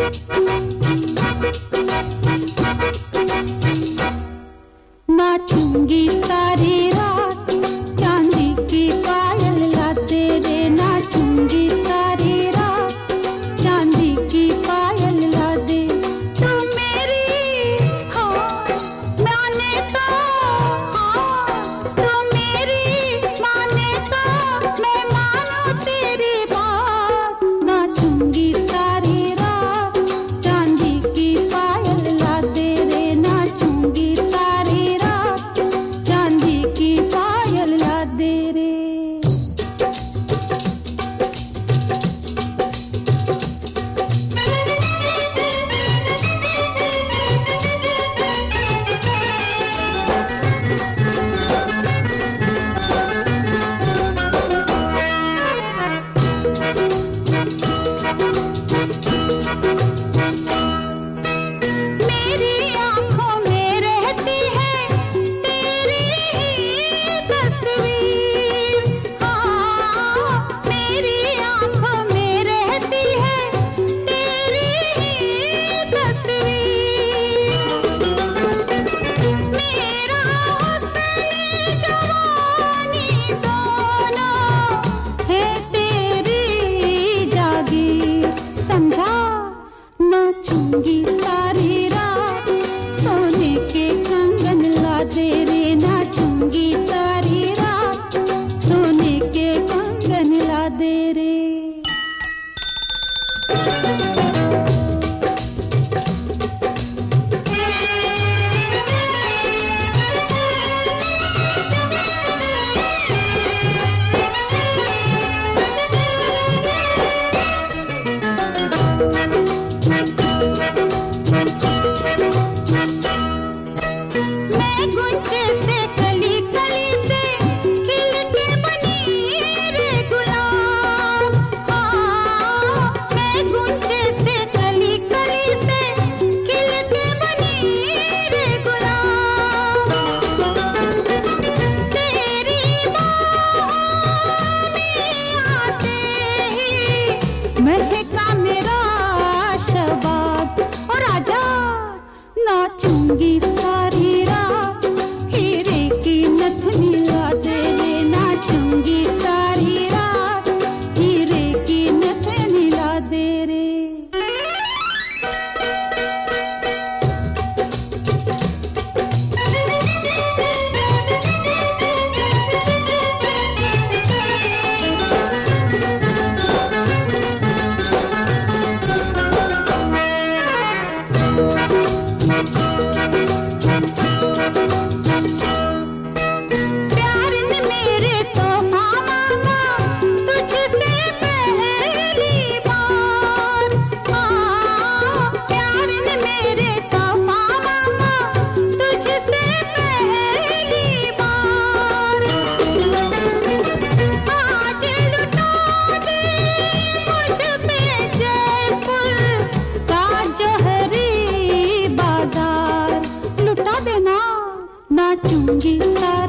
नाचूंगी सारी रात चांदी की पायल ला तेरे, नाचूंगी सारी रात चांदी की पायल ला दे। तू मेरी हो माने तो, हाँ तू मेरी माने तो मैं मानूं तेरी बात। नाचूंगी सारी रात चांदी की पायल ला दे रे, नाचूंगी सारी रात चांदी की पायल ला दे रे। मेरी आँखों में रहती है तेरी ही तस्वीर, हाँ मेरी आँखों में रहती है तेरी ही तस्वीर। मेरा हुस्न जवानी दोनों है तेरी जागीर, समझा। नाचूंगी सारी रात सोने के कंगन ला दे रे, नाचूंगी सारी रात सोने के कंगन ला दे रे। मैं गुंजे से कली कली से खिल के बनी रे गुलाब, हाँ मैं गुंजे से कली कली से खिल के बनी रे गुलाब। तेरी बाहों में आते ही महका मेरा शबाब। और आजा नाचूंगी सारी रात हीरे की नथनी ला दे रे, नाचूंगी सारी रात हीरे की नथनी ला दे रे। प्यार ने मेरे तोहफा मांगा तुझसे पहली बार, हाँ प्यार ने मेरे तोहफा मांगा तुझसे पहली बार। आज लुटा दे मुझ पे जयपुर का जौहरी बाजार, लुटा देना। नाचूंगी सारी